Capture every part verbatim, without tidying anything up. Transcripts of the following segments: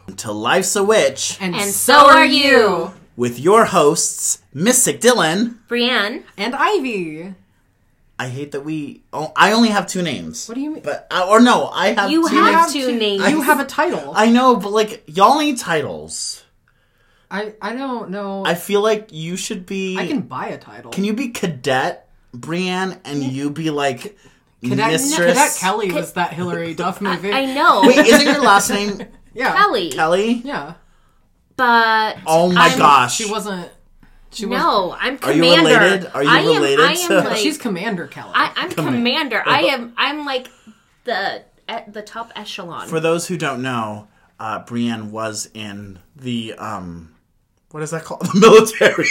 to Life's a Witch. And, and so are you. With your hosts, Mystic Dylan. Brienne. And Ivy. I hate that we... Oh, I only have two names. What do you mean? But uh, Or no, I have you two have names. two names. I, you have a title. I know, but like, y'all need titles. I, I don't know. I feel like you should be... I can buy a title. Can you be Cadet, Brienne, and you be like... Cadet, Mistress? Cadet Kelly was that Hillary Duff movie. I, I know. Wait, isn't your last name... Yeah. Kelly. Kelly? Yeah. But... Oh my I'm, gosh. She wasn't... She no, was, I'm Are you Commander. related? Are you I am, related I am to... like, she's Commander Kelly. I, I'm Commander. Commander. I am, I'm like the at the top echelon. For those who don't know, uh, Brienne was in the... Um, what is that called? The military.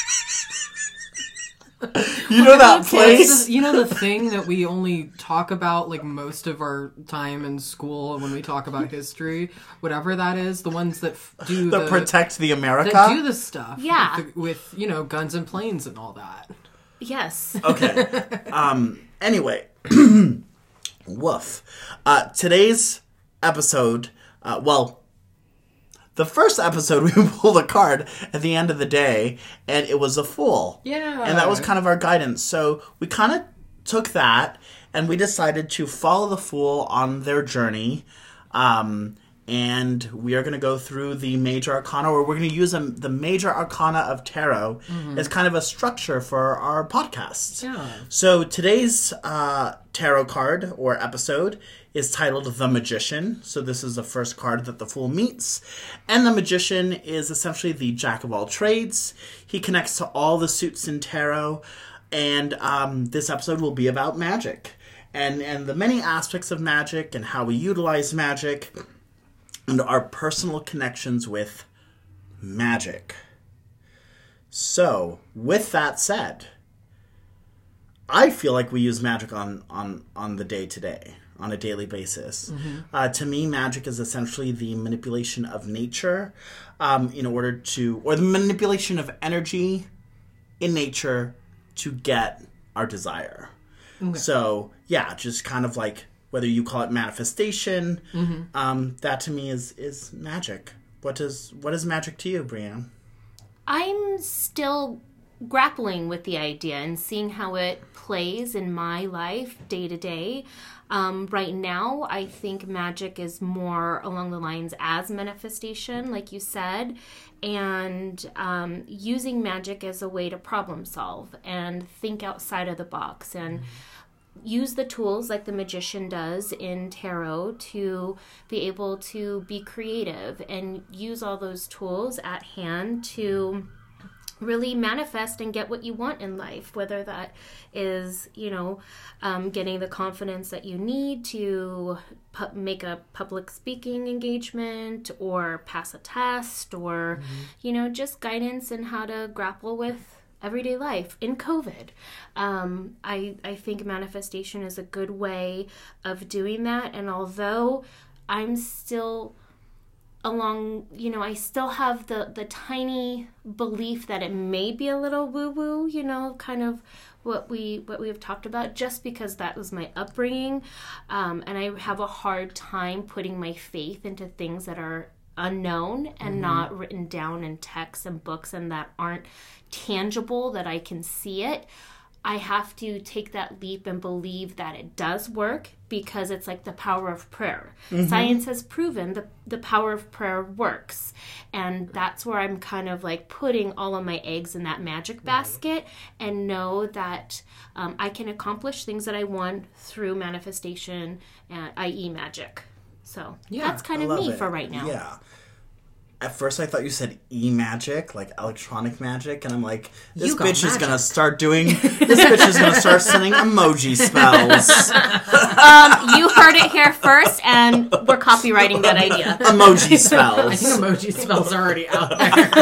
You know that place? The, you know the thing that we only talk about like most of our time in school when we talk about history, whatever that is, the ones that f- do that the protect the America, that do the stuff, yeah, with, the, with you know guns and planes and all that. Yes. Okay. Um. Anyway, woof. Uh, today's episode. Uh, well. The first episode, we pulled a card at the end of the day, and it was a fool. Yeah. And that was kind of our guidance. So we kind of took that, and we decided to follow the fool on their journey. Um, and we are going to go through the major arcana, or we're going to use a, the major arcana of tarot mm-hmm. as kind of a structure for our podcast. Yeah. So today's uh, tarot card, or episode, is titled The Magician. So this is the first card that the Fool meets. And the Magician is essentially the jack of all trades. He connects to all the suits in tarot. And um, this episode will be about magic. And, and the many aspects of magic and how we utilize magic. And our personal connections with magic. So, with that said, I feel like we use magic on, on, on the day-to-day. On a daily basis. Mm-hmm. Uh, to me, magic is essentially the manipulation of nature um, in order to, or the manipulation of energy in nature to get our desire. Okay. So, yeah, just kind of like, whether you call it manifestation, mm-hmm. um, that to me is, is magic. What does, what is magic to you, Brienne? I'm still grappling with the idea and seeing how it plays in my life day to day. Um, right now, I think magic is more along the lines as manifestation, like you said, and um, using magic as a way to problem solve and think outside of the box and use the tools like the magician does in tarot to be able to be creative and use all those tools at hand to really manifest and get what you want in life, whether that is, you know, um, getting the confidence that you need to pu- make a public speaking engagement or pass a test or, mm-hmm. you know, just guidance in how to grapple with everyday life in COVID. Um, I, I think manifestation is a good way of doing that. And although I'm still... along, you know, I still have the, the tiny belief that it may be a little woo-woo, you know, kind of what we what we have talked about, just because that was my upbringing. Um, and I have a hard time putting my faith into things that are unknown and mm-hmm. not written down in texts and books and that aren't tangible, that I can see it. I have to take that leap and believe that it does work because it's like the power of prayer. Mm-hmm. Science has proven the, the power of prayer works. And that's where I'm kind of like putting all of my eggs in that magic basket and know that um, I can accomplish things that I want through manifestation, uh, that is magic. So yeah, that's kind of me it. for right now. Yeah. At first, I thought you said e-magic, like electronic magic, and I'm like, this You got bitch is magic. gonna start doing. This bitch is gonna start sending emoji spells. Um, you heard it here first, and we're copywriting that idea. Emoji spells. I think emoji spells are already out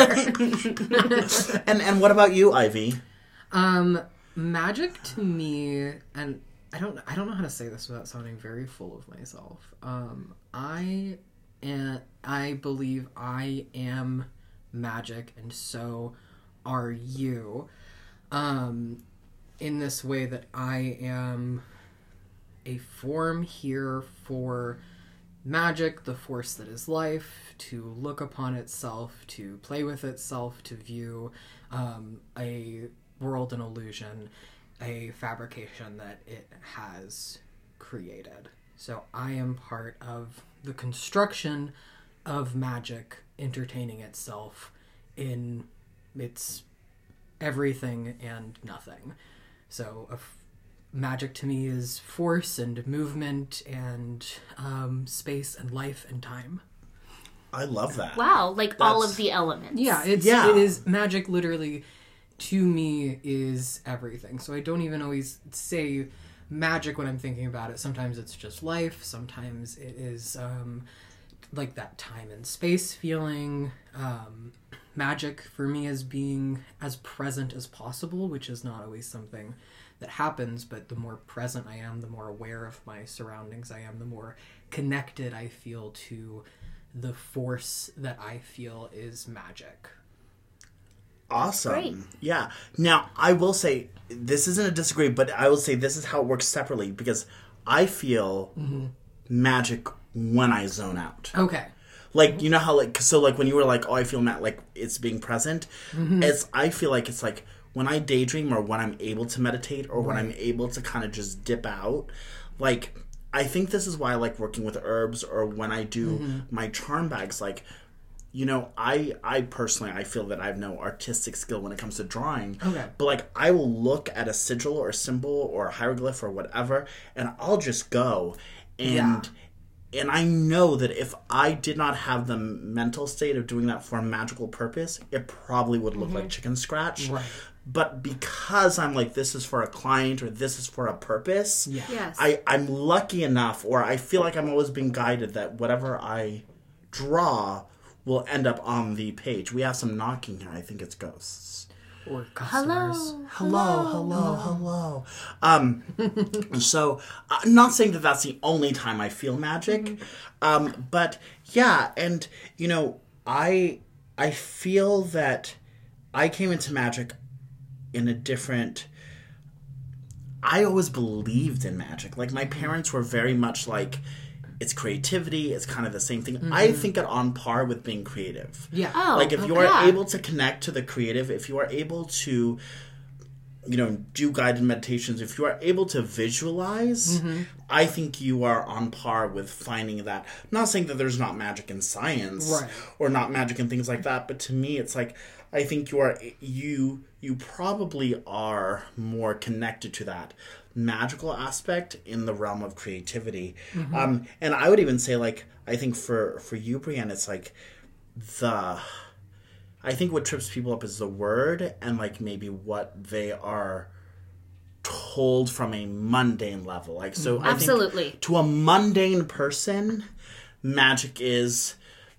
there. and and what about you, Ivy? Um, magic to me, and I don't I don't know how to say this without sounding very full of myself. Um, I. And I believe I am magic, and so are you. Um, in this way that I am a form here for magic, the force that is life, to look upon itself, to play with itself, to view um, a world, an illusion, a fabrication that it has created. So I am part of the construction of magic entertaining itself in its everything and nothing. So a f- magic to me is force and movement and um, space and life and time. I love that. Wow, like all That's- of the elements. Yeah, it's Yeah. it is magic. Literally, to me, is everything. So I don't even always say magic when I'm thinking about it. Sometimes it's just life. Sometimes it is um, like that time and space feeling. Um, magic for me is being as present as possible, which is not always something that happens, but the more present I am, the more aware of my surroundings I am, the more connected I feel to the force that I feel is magic. Awesome. Great. Yeah. Now, I will say, this isn't a disagree, but I will say this is how it works separately, because I feel Mm-hmm. magic when I zone out. Okay. Like, you know how, like, so, like, when you were like, oh, I feel ma- like it's being present, Mm-hmm. it's, I feel like it's like when I daydream or when I'm able to meditate or when I'm able to kind of just dip out, like, I think this is why I like working with herbs or when I do Mm-hmm. my charm bags, like, you know, I I personally, I feel that I have no artistic skill when it comes to drawing. Okay. But, like, I will look at a sigil or a symbol or a hieroglyph or whatever, and I'll just go. And... And I know that if I did not have the mental state of doing that for a magical purpose, it probably would look like chicken scratch. Right. But because I'm like, this is for a client or this is for a purpose, Yeah. Yes. I, I'm lucky enough, or I feel like I'm always being guided that whatever I draw will end up on the page. We have some knocking here. I think it's ghosts. Or customers. Hello. Hello, hello, hello. Um, so, uh, not saying that that's the only time I feel magic, um, but yeah, and you know, I I feel that I came into magic in a different. I always believed in magic. Like my parents were very much like, it's creativity. It's kind of the same thing. I think it on par with being creative. Yeah. Oh, Like, if you okay. are Yeah. able to connect to the creative, if you are able to, you know, do guided meditations, if you are able to visualize, Mm-hmm. I think you are on par with finding that. Not saying that there's not magic in science Right. or not magic in things like that, but to me, it's like, I think you are, you, you probably are more connected to that magical aspect in the realm of creativity. Mm-hmm. Um, and I would even say, like, I think for, for you, Brienne, it's like the, I think what trips people up is the word and like maybe what they are told from a mundane level. Like, so I Absolutely. think to a mundane person, magic is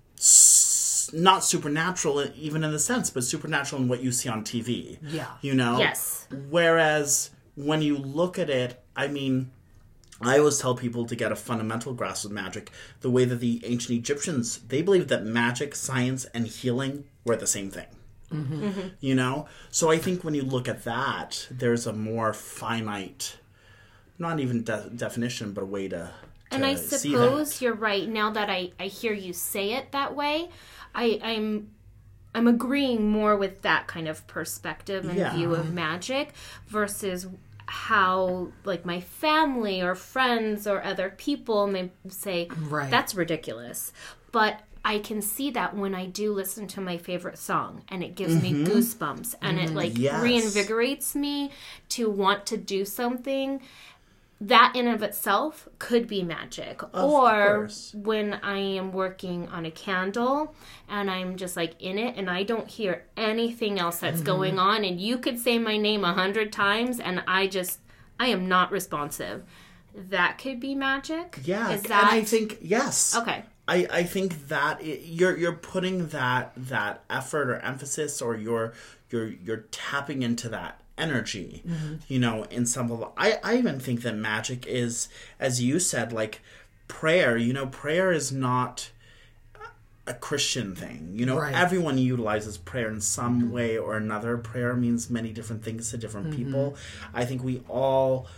s- not supernatural even in the sense, but supernatural in what you see on T V. Yeah. You know? Yes. Whereas when you look at it, I mean, I always tell people to get a fundamental grasp of magic the way that the ancient Egyptians, they believed that magic, science, and healing were the same thing. Mm-hmm. You know? So I think when you look at that, there's a more finite, not even de- definition, but a way to, to And I see suppose that. you're right. Now that I, I hear you say it that way, I, I'm I'm agreeing more with that kind of perspective and Yeah. view of magic versus how like my family or friends or other people may say Right. that's ridiculous. But I can see that when I do listen to my favorite song and it gives me goosebumps and it like Yes. reinvigorates me to want to do something. That in of itself could be magic. Or course. when I am working on a candle and I'm just like in it and I don't hear anything else that's Mm-hmm. going on and you could say my name a hundred times and I just I am not responsive. That could be magic. Yeah, Is that and I think, yes. okay? I, I think that it, you're you're putting that that effort or emphasis, or you're you're you're tapping into that energy, you know, in some level. I, I even think that magic is, as you said, like prayer. You know, prayer is not a Christian thing. You know, Right. everyone utilizes prayer in some way or another. Prayer means many different things to different people. I think we all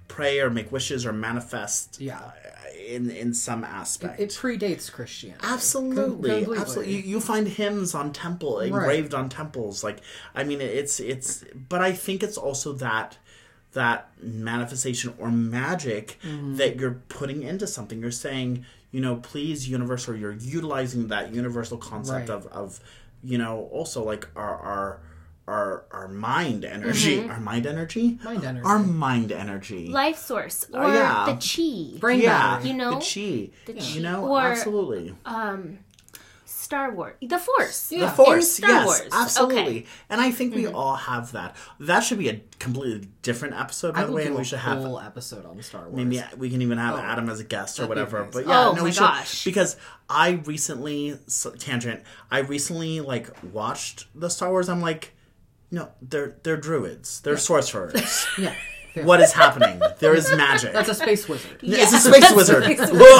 pray or make wishes or manifest. Yeah. Uh, in in some aspect. It, it predates Christianity. Absolutely, Completely. absolutely. You, you find hymns on temple engraved right. on temples. Like, I mean, it's it's. But I think it's also that that manifestation or magic mm-hmm. that you're putting into something. You're saying, you know, please, universe, or you're utilizing that universal concept right. of of, you know, also like our our. Our our mind energy, mm-hmm. our mind energy, mind energy, our mind energy, life source, or uh, yeah. the chi, brain yeah, you know, the chi, the yeah. chi, you know, or, absolutely. Um, Star Wars, the Force, yeah. the Force, Star yes, Wars. absolutely. Okay. And I think we mm-hmm. all have that. That should be a completely different episode, by I the way, do and we a should whole have episode on Star Wars. Maybe we can even have oh, Adam as a guest or whatever. Nice. But yeah, oh no, my we should gosh. because I recently tangent. I recently like watched the Star Wars. I'm like. No, they're they're druids. They're yeah. sorcerers. yeah. yeah. What is happening? There is magic. That's a space wizard. Yeah. It's a space wizard. A space wizard.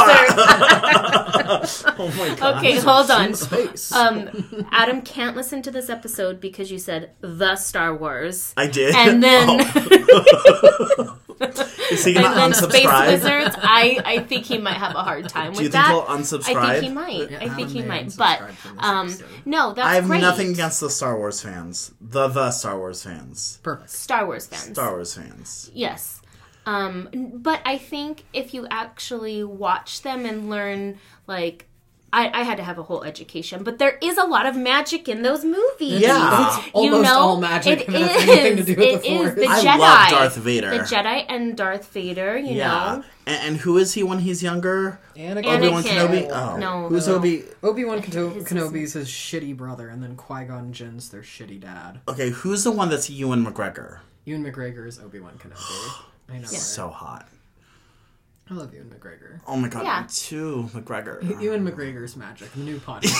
Oh my god. Okay, hold on. Space. Um, Adam can't listen to this episode because you said the Star Wars. I did. And then oh. Is he gonna and then unsubscribe? Space Wizards, I, I think he might have a hard time with Do you that. think he'll unsubscribe? I think he might. Yeah, I think he may might. But um, no, that's I have great. nothing against the Star Wars fans. The the Star Wars fans. Perfect. Star Wars fans. Star Wars fans. Yes. Um, but I think if you actually watch them and learn, like, I, I had to have a whole education, but there is a lot of magic in those movies. Yeah. It's almost you know, all magic. It and is. It has anything to do with it the Force. is. The I Jedi. love Darth Vader. The Jedi and Darth Vader, you yeah. know. And, and who is he when he's younger? Anakin. Obi-Wan Anakin. Kenobi? Oh. No. Who's no. Obi? Obi-Wan Keno- Kenobi's his shitty brother, and then Qui-Gon Jinn's their shitty dad. Okay, who's the one that's Ewan McGregor? Ewan McGregor is Obi-Wan Kenobi. I know, He's right? so hot. I love Ewan McGregor. Oh my god, Yeah. me too, McGregor. Ewan McGregor's magic, the new podcast.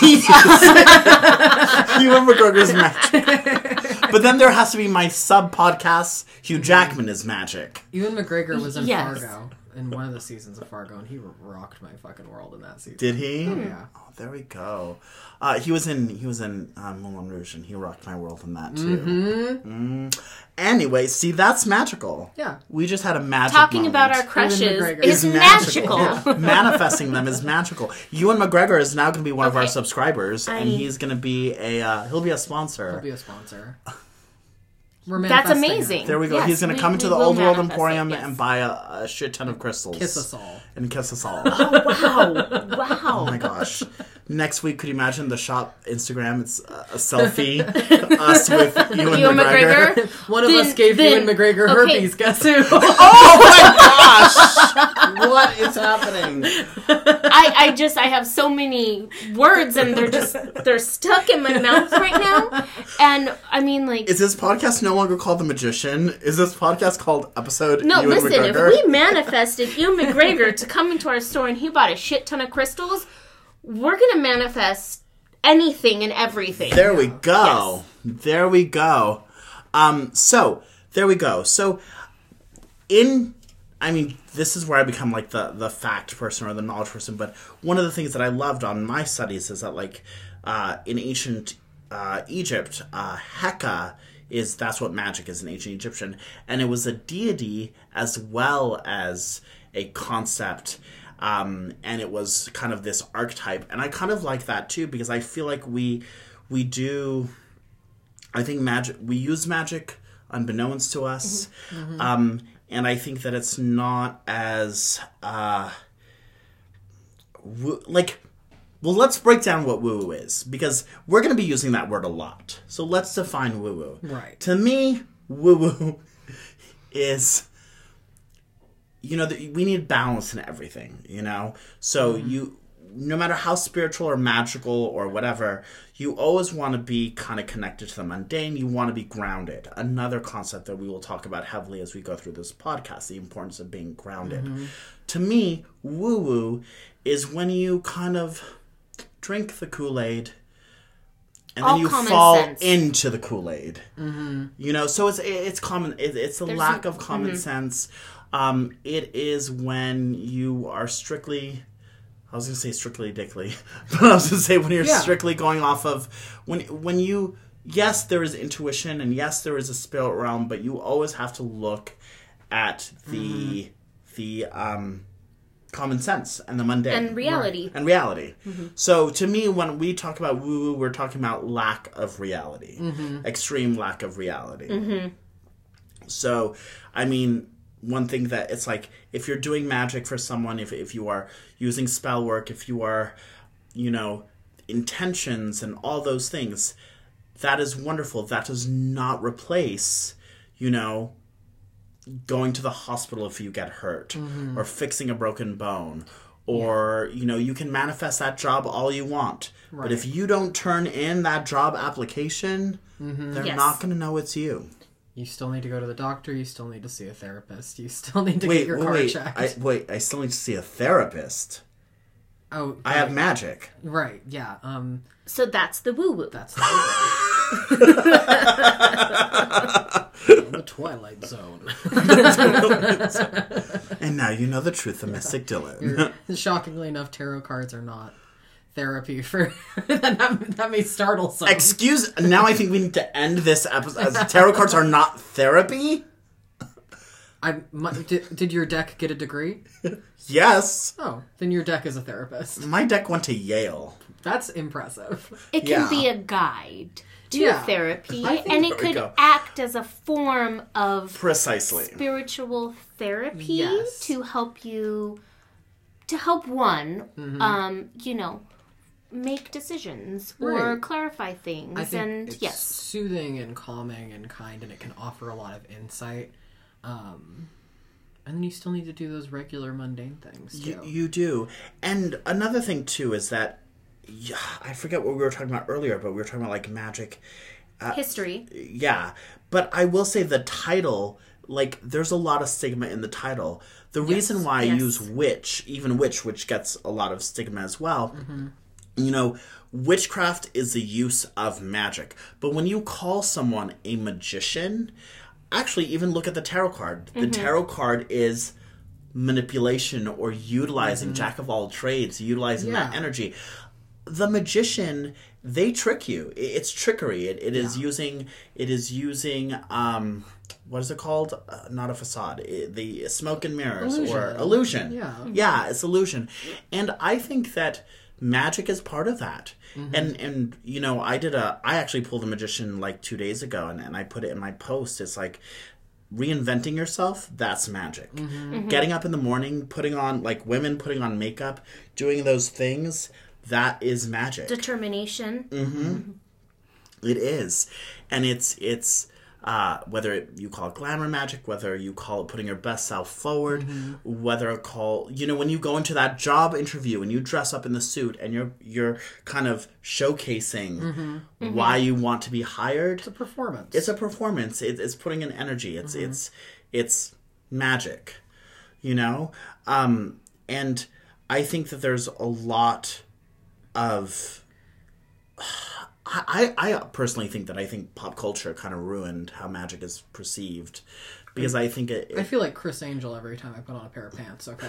Ewan McGregor's magic. But then there has to be my sub-podcast, Hugh Jackman is magic. Ewan McGregor was in Yes. Fargo, in one of the seasons of Fargo, and he rocked my fucking world in that season. Did he? Oh, yeah. Oh, there we go. Uh, he was in he was in uh, Moulin Rouge, and he rocked my world in that too. Mm-hmm. Mm. Anyway, see, that's magical. Yeah. We just had a magic Talking moment. about our crushes McGregor is Is magical. Manifesting them is magical. Ewan McGregor is now going to be one of our Okay. subscribers, I- and he's going to be a uh, he'll be a sponsor. He'll be a sponsor. We're That's manifesting amazing. it. There we go. Yes, He's going to we- come we to the will Old World manifest Emporium it, yes. and buy a, a shit ton of crystals. Kiss us all. And kiss us all. Wow. Wow. Oh my gosh. Next week, could you imagine the shop Instagram? It's a, a selfie. Us with Ewan, Ewan McGregor. McGregor. One of Then- us gave then- Ewan McGregor okay. herpes. Guess who? Oh my gosh! What is happening? I, I just I have so many words and they're just they're stuck in my mouth right now. And I mean like Is this podcast no longer called The Magician? Is this podcast called Episode no, Ewan listen, McGregor? if we manifested Ewan McGregor to come into our store and he bought a shit ton of crystals, we're gonna manifest anything and everything. There we go. Yes. There we go. Um, so, there we go. So, in, I mean, this is where I become like the, the fact person or the knowledge person, but one of the things that I loved on my studies is that like, uh, in ancient uh, Egypt, uh, Heka is, that's what magic is in ancient Egyptian, and it was a deity as well as a concept. Um, and it was kind of this archetype, and I kind of like that too because I feel like we we do. I think magic. We use magic unbeknownst to us, mm-hmm. Mm-hmm. Um, and I think that it's not as uh, woo- like. Well, let's break down what woo-woo is because we're going to be using that word a lot. So let's define woo-woo. Right. To me, woo-woo is. You know, we need balance in everything, you know? So mm-hmm. you, no matter how spiritual or magical or whatever, you always want to be kind of connected to the mundane. You want to be grounded. Another concept that we will talk about heavily as we go through this podcast, the importance of being grounded. Mm-hmm. To me, woo-woo is when you kind of drink the Kool-Aid and All then you common fall sense. into the Kool-Aid. Mm-hmm. You know, so it's it's common. It, it's the There's lack a- of common mm-hmm. sense. Um, it is when you are strictly, I was going to say strictly dickly, but I was going to say when you're Yeah. strictly going off of, when when you, yes, there is intuition, and yes, there is a spirit realm, but you always have to look at the mm-hmm. the um, common sense and the mundane. And reality. Right. And reality. Mm-hmm. So to me, when we talk about woo-woo, we're talking about lack of reality. Mm-hmm. Extreme lack of reality. Mm-hmm. So, I mean, one thing that it's like, if you're doing magic for someone, if if you are using spell work, if you are, you know, intentions and all those things, that is wonderful. That does not replace, you know, going to the hospital if you get hurt, mm-hmm. or fixing a broken bone, or, yeah. you know, you can manifest that job all you want. Right. But if you don't turn in that job application, mm-hmm. they're yes. not going to know it's you. You still need to go to the doctor. You still need to see a therapist. You still need to wait, get your wait, car wait. checked. I, wait, I still need to see a therapist. Oh, right. I have magic. Right, yeah. Um, so that's the woo-woo. That's the woo-woo. The Twilight Zone. And now you know the truth of Mystic Dylan. Shockingly enough, tarot cards are not therapy for... that, that may startle some. Excuse... Now I think we need to end this episode. As tarot cards are not therapy? I my, did, did your deck get a degree? Yes. Oh, then your deck is a therapist. My deck went to Yale. That's impressive. It can yeah. be a guide to yeah. therapy, and it could act as a form of precisely spiritual therapy yes. to help you, to help one, mm-hmm. um, you know, make decisions or right. clarify things. I think and it's yes, soothing and calming and kind, and it can offer a lot of insight. Um, and then you still need to do those regular mundane things, too. You, you do. And another thing, too, is that, yeah, I forget what we were talking about earlier, but we were talking about, like, magic. Uh, History. Yeah. But I will say the title, like, there's a lot of stigma in the title. The yes. reason why yes. I use witch, even witch, which gets a lot of stigma as well, mm-hmm. you know, witchcraft is the use of magic. But when you call someone a magician... Actually, even look at the tarot card. The mm-hmm. tarot card is manipulation or utilizing, mm-hmm. jack of all trades, utilizing yeah. that energy. The magician, they trick you. It's trickery. It, it yeah. is using, it is using, um, what is it called? Uh, not a facade. It, the smoke and mirrors illusion. or illusion. Yeah. Yeah, it's illusion. And I think that magic is part of that. Mm-hmm. And, and you know, I did a... I actually pulled a magician, like, two days ago, and, and I put it in my post. It's like, reinventing yourself, that's magic. Mm-hmm. Mm-hmm. Getting up in the morning, putting on... Like, women putting on makeup, doing those things, that is magic. Determination. Mm-hmm. Mm-hmm. It is. And it's... it's Uh, whether it, you call it glamour magic, whether you call it putting your best self forward, mm-hmm. whether it call, you know, when you go into that job interview and you dress up in the suit and you're you're kind of showcasing mm-hmm. Mm-hmm. why you want to be hired. It's a performance. It's a performance. It, it's putting in energy. It's mm-hmm. it's it's magic, you know. Um, and I think that there's a lot of. I, I personally think that I think pop culture kind of ruined how magic is perceived. Because I think it, it... I feel like Chris Angel every time I put on a pair of pants, okay?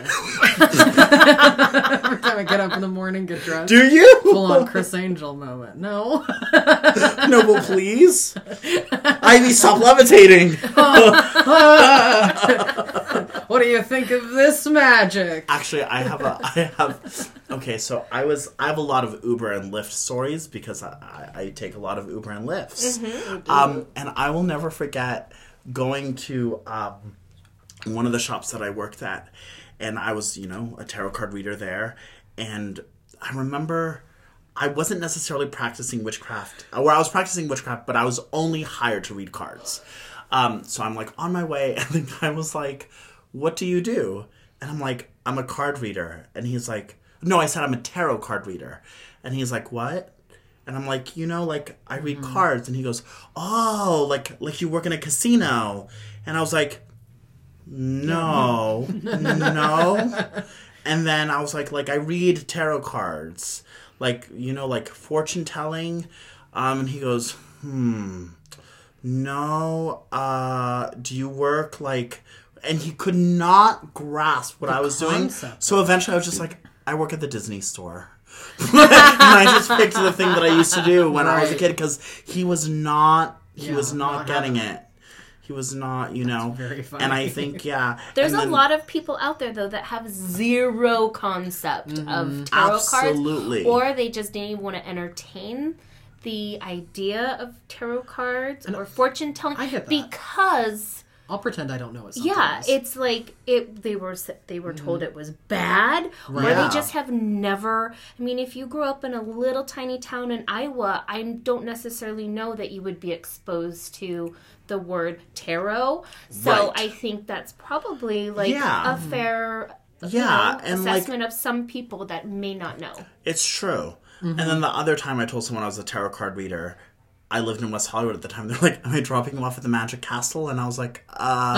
Every time I get up in the morning, get dressed. Do you? Full on Chris Angel moment. No. No, but please. Ivy, stop levitating. What do you think of this magic? Actually, I have a... I have... Okay, so I was... I have a lot of Uber and Lyft stories because I, I, I take a lot of Uber and Lyfts. Mm-hmm, um, and I will never forget... going to um, one of the shops that I worked at, and I was, you know, a tarot card reader there, and I remember I wasn't necessarily practicing witchcraft, or I was practicing witchcraft, but I was only hired to read cards. Um, so I'm, like, on my way, and the guy was like, what do you do? And I'm like, I'm a card reader. And he's like, no, I said I'm a tarot card reader. And he's like, what? And I'm like, you know, like, I read mm-hmm. cards. And he goes, oh, like like you work in a casino. And I was like, no, no. And then I was like, like, I read tarot cards. Like, you know, like, fortune telling. Um, and he goes, hmm, no. Uh, do you work, like... And he could not grasp what the I was concept. doing. So eventually I was just like, I work at the Disney store. And I just picked the thing that I used to do when right. I was a kid because he was not he yeah, was not, not getting it. He was not, you know. That's very funny. And I think, yeah. There's and a then, lot of people out there, though, that have zero concept Mm-hmm. of tarot Absolutely. cards. Or they just didn't even want to entertain the idea of tarot cards or fortune telling. I get that. Because... I'll pretend I don't know it Yeah, sometimes. it's like it. They were they were told it was bad, or Right. Yeah. they just have never. I mean, if you grew up in a little tiny town in Iowa, I don't necessarily know that you would be exposed to the word tarot. So Right. I think that's probably like Yeah. a fair you Yeah, know, and, like- assessment of some people that may not know. It's true. And then the other time I told someone I was a tarot card reader, I lived in West Hollywood at the time. They're like, am I dropping you off at the Magic Castle? And I was like,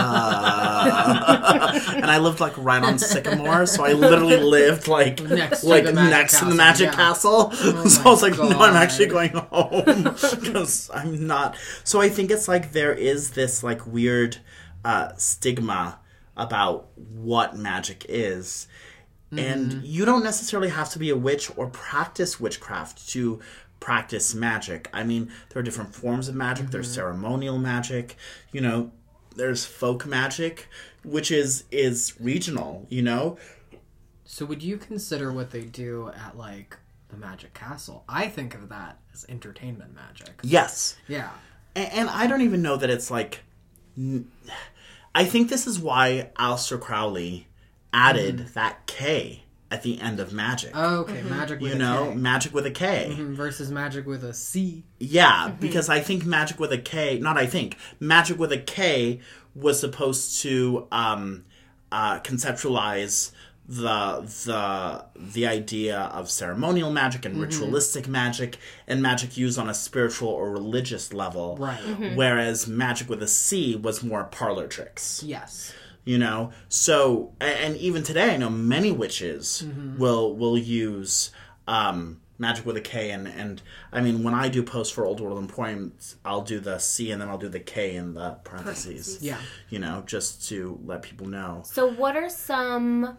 uh... and I lived, like, right on Sycamore, so I literally lived, like, Next to like the Magic next to the Castle, Magic yeah. Castle. Oh so my I was like, no, I'm God. actually going home. Because I'm not... So I think it's like there is this, like, weird uh, stigma about what magic is. And you don't necessarily have to be a witch or practice witchcraft to practice magic. I mean, there are different forms of magic. Mm-hmm. There's ceremonial magic. You know, there's folk magic, which is is regional, you know? So would you consider what they do at, like, the Magic Castle? I think of that as entertainment magic. Yes. Yeah. And, and I don't even know that it's like... n- I think this is why Aleister Crowley added Mm. that K at the end of magic. Okay, magic with you a know, K. magic with a K. Mhm, versus magic with a C. Yeah, because I think Magic with a K, not I think, Magic with a K was supposed to um, uh, conceptualize the the the idea of ceremonial magic and ritualistic magic and magic used on a spiritual or religious level. Right. Whereas Magic with a C was more parlor tricks. Yes. You know, so a- and even today, I know many witches will will use um, magic with a K, and and I mean, when I do posts for Old World Emporium, I'll do the C and then I'll do the K in the parentheses. Yeah. You know, just to let people know. So, what are some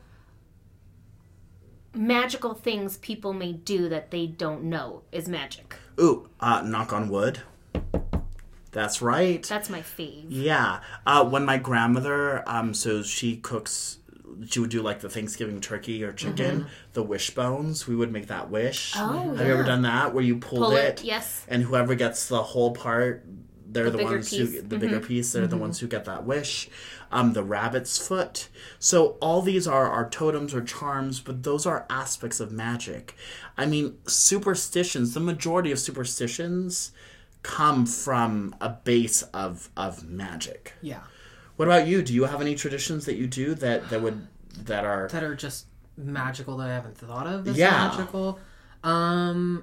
magical things people may do that they don't know is magic? Ooh, uh, knock on wood. That's right. That's my fave. Yeah. Uh, when my grandmother, um, so she cooks, she would do like the Thanksgiving turkey or chicken, the wishbones. We would make that wish. Oh, Have you ever yeah. done that where you pulled Pull it? it, yes. And whoever gets the whole part, they're The the, bigger ones piece. who the bigger piece. They're the ones who get that wish. Um, the rabbit's foot. So all these are are totems or charms, but those are aspects of magic. I mean, superstitions. The majority of superstitions come from a base of of magic. Yeah. What about you? Do you have any traditions that you do that that would that are That are just magical that I haven't thought of as Yeah. magical. Um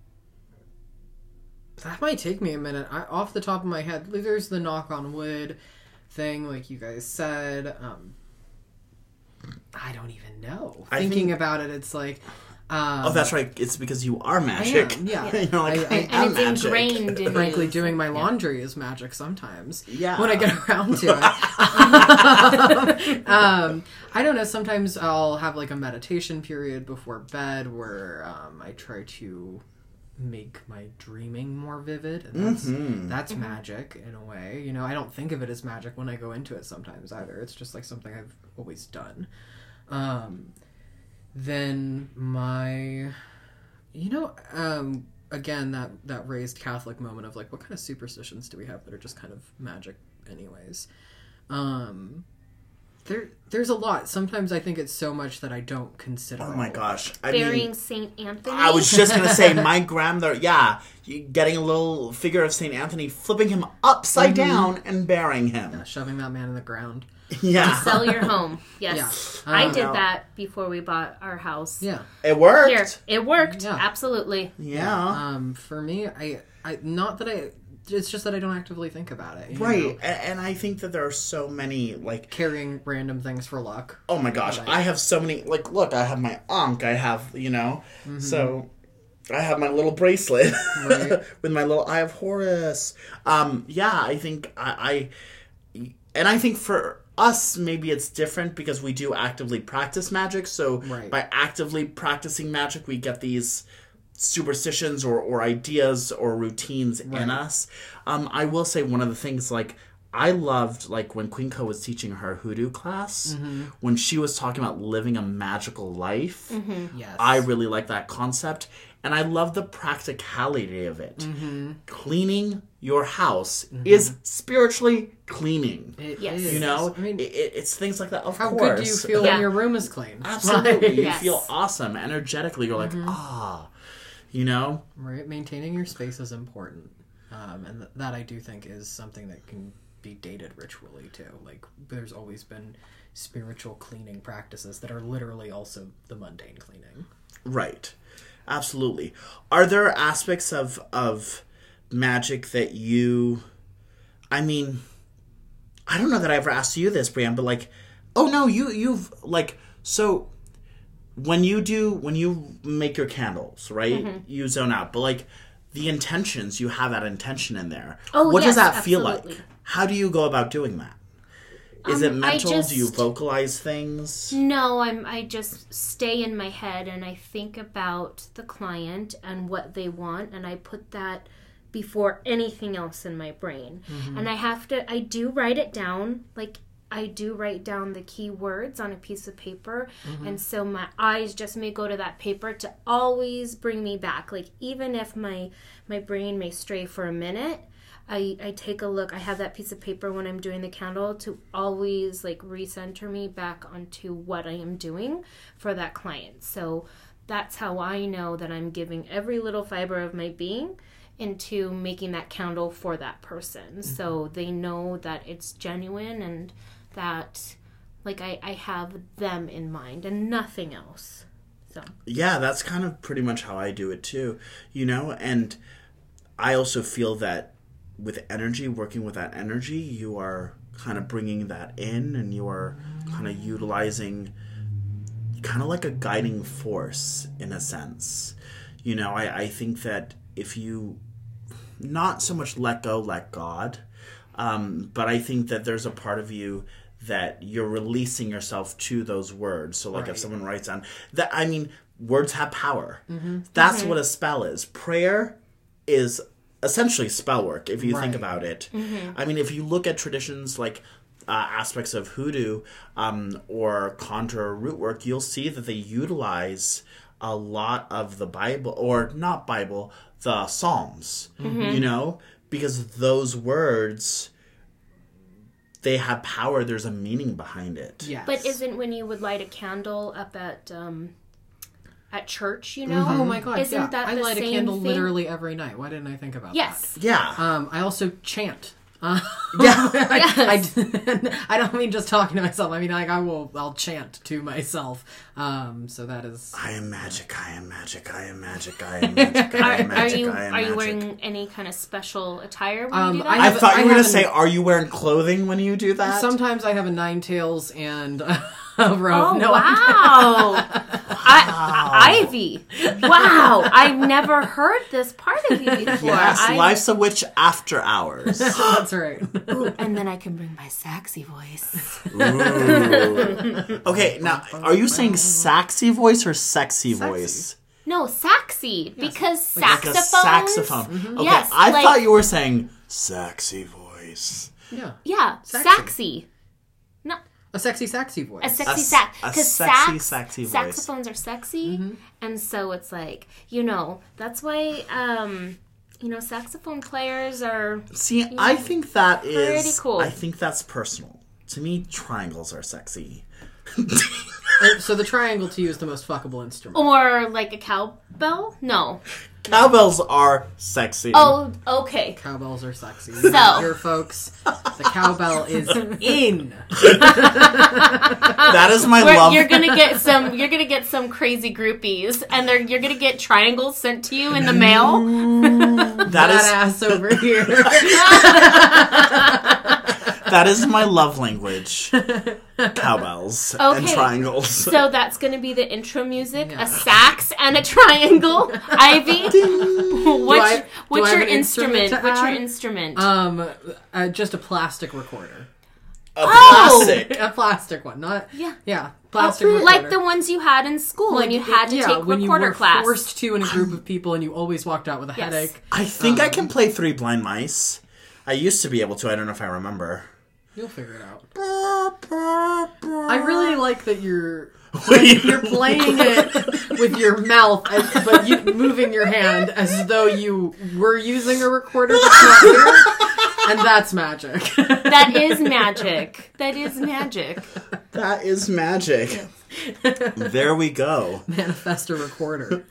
that might take me a minute. I, off the top of my head, there's the knock on wood thing, like you guys said. Um I don't even know. I Thinking think- about it, it's like um, Oh, that's right. It's because you are I magic. am, yeah. You're like, I- I, I- am And it's magic. ingrained in Frankly, you. doing my laundry is magic sometimes. Yeah. When I get around to it. um, I don't know. Sometimes I'll have like a meditation period before bed where um, I try to make my dreaming more vivid. And that's, Mhm. that's magic in a way. You know, I don't think of it as magic when I go into it sometimes either. It's just like something I've always done. Um, then my... You know, um, again, that, that raised Catholic moment of like, what kind of superstitions do we have that are just kind of magic anyways? Um, there, there's a lot. Sometimes I think it's so much that I don't consider. Oh all my of gosh. I Burying mean, Saint Anthony. I was just going to say, my grandmother, yeah, you- getting a little figure of Saint Anthony, flipping him upside down and burying him. it. Shoving that man in the ground. Yeah. Sell your home. Yes. Yeah. I Uh, did no. that before we bought our house. Yeah. It worked. Here. It worked. Yeah. Absolutely. Yeah. Um, for me, I, I, not that I, it's just that I don't actively think about it. you Right. know? A- And I think that there are so many, like, Carrying random things for luck. oh my gosh, Right. I have so many, like, look, I have my Ankh, I have, you know, so I have my little bracelet Right. with my little Eye of Horus. Um, yeah, I think I, I, and I think for us, maybe it's different because we do actively practice magic, so Right. by actively practicing magic, we get these superstitions or, or ideas or routines in Right. us. Um, I will say one of the things, like, I loved, like, when Queen Co was teaching her hoodoo class, mm-hmm. when she was talking about living a magical life. Mm-hmm. Yes. I really like that concept. And I love the practicality of it. Mm-hmm. Cleaning your house mm-hmm. is spiritually cleaning. It yes. is. You know? I mean, it, it's things like that, of how course. good do you feel Yeah. when your room is clean? Absolutely. You Yes. feel awesome. Energetically, you're like, Mm-hmm. ah. You know? Right? Maintaining your space is important. Um, and th- that I do think is something that can be dated ritually, too. Like, there's always been spiritual cleaning practices that are literally also the mundane cleaning. Right. Absolutely. Are there aspects of of magic that you... I mean, I don't know that I ever asked you this, Brianne, but like, oh no, you, you've, like, so when you do, when you make your candles, right, mm-hmm. you zone out, but like, the intentions, you have that intention in there. Oh, what yes, does that absolutely. feel like? How do you go about doing that? Is Um, it mental? just, Do you vocalize things? No, I'm. I just stay in my head and I think about the client and what they want, and I put that before anything else in my brain. Mm-hmm. And I have to. I do write it down. Like I do write down the key words on a piece of paper, mm-hmm. and so my eyes just may go to that paper to always bring me back. Like even if my my brain may stray for a minute. I, I take a look. I have that piece of paper when I'm doing the candle to always like recenter me back onto what I am doing for that client. So that's how I know that I'm giving every little fiber of my being into making that candle for that person. Mm-hmm. So they know that it's genuine and that like I, I have them in mind and nothing else. So yeah, that's kind of pretty much how I do it too, you know, and I also feel that with energy, working with that energy, you are kind of bringing that in and you are kind of utilizing kind of like a guiding force in a sense. You know, I, I think that if you not so much let go, let God, um, but I think that there's a part of you that you're releasing yourself to those words. So like right. if someone writes down that, I mean, words have power. Mm-hmm. That's mm-hmm. what a spell is. Prayer is essentially spell work, if you right. think about it. Mm-hmm. I mean, if you look at traditions like uh, aspects of hoodoo um, or conjure root work, you'll see that they utilize a lot of the Bible, or not Bible, the Psalms, mm-hmm. you know? Because those words, they have power. There's a meaning behind it. Yes. But isn't when you would light a candle up at... Um at church, you know? Mm-hmm. Oh my god, Isn't yeah. that I the light same a candle thing? literally every night. Why didn't I think about yes. that? Yeah. Um, I also chant. Uh, yeah. I, I, I don't mean just talking to myself. I mean, like, I will, I'll chant to myself. Um, so that is... I am magic, I am magic, I am magic, I am magic, I am magic, Are you, I am are you magic. wearing any kind of special attire when Um, you do that? I I have- thought you were I going to have say, an- are you wearing clothing when you do that? Sometimes I have a nine tails and a robe. Oh, no, wow. I, I, Ivy. Wow. I've never heard this part of you before. Yes, I, Life's a Witch after hours. That's right. Ooh, and then I can bring my sexy voice. Ooh. Okay, now, are you saying saxy voice or sexy, Sexy. voice? No, saxy. Because Like a saxophones. saxophone. Mm-hmm. Okay, Yes, I like- thought you were saying sexy voice. Yeah. Yeah, Sexy. saxy. No, A sexy, sexy voice. a sexy A s- sax. a Because sexy, sax, sexy voice. saxophones are sexy. Mm-hmm. And so it's like, you know, that's why, um, you know, saxophone players are... See, I think that is... Pretty cool. I think that's personal. To me, triangles are sexy. Uh, so the triangle to you is the most fuckable instrument. Or like a cowbell? No. Cowbells are sexy. Oh, okay. Cowbells are sexy. So- Here, folks, the cowbell is in. That is my Where love. you're gonna get some, you're gonna get some crazy groupies, and they're you're gonna get triangles sent to you in the mail. That That is ass over here. that is my love language. Cowbells and Okay. triangles. So that's gonna be the intro music: Yeah. a sax and a triangle. Ivy, which I- do what's I have your an instrument instrument? to What's your add? instrument? Um, uh, just a plastic recorder. A Oh! plastic. A plastic one, not Yeah. yeah, plastic Oh, recorder. like the ones you had in school when you had to yeah, take when recorder you were class. forced to in a group of people and you always walked out with a Yes. headache. I think I Um, can play Three Blind Mice. I used to be able to. I don't know if I remember. You'll figure it out. I really like that you're you're playing it with your mouth, as, but you moving your hand as though you were using a recorder that's not here, and that's magic. That is magic. That is magic. That is magic. There we go. Manifest a recorder.